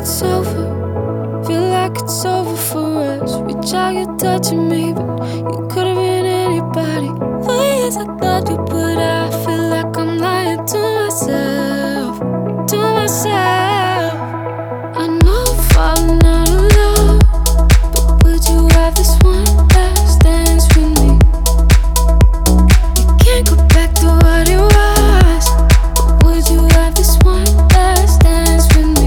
it's over, feel like it's over for us. Reach out, you're touching me, but you could've been anybody. For years I thought you, but I feel like I'm lying to myself, to myself. I know I'm falling out of love, but would you have this one last dance with me? You can't go back to what it was, but would you have this one last dance with me?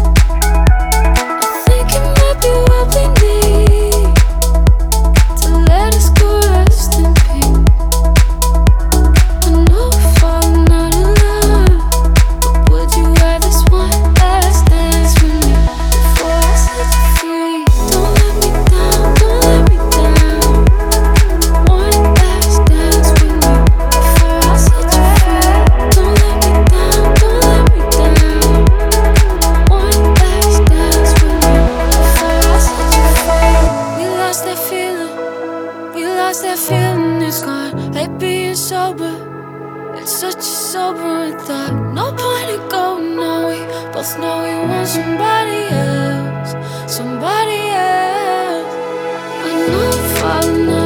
I think it might be what we need to let us go rest in peace. I know we're falling out of love, but would you have this one last dance with me before I set you free? Don't let me down, don't let me down. One last dance with me before I set you free. Don't let me down, don't let me down. One last dance with me before I set you free. We lost that feeling, we lost that feeling, it's gone. Like being sober, it's such a sobering thought. No point in going on, we both know we want somebody else, somebody else. I know I'm falling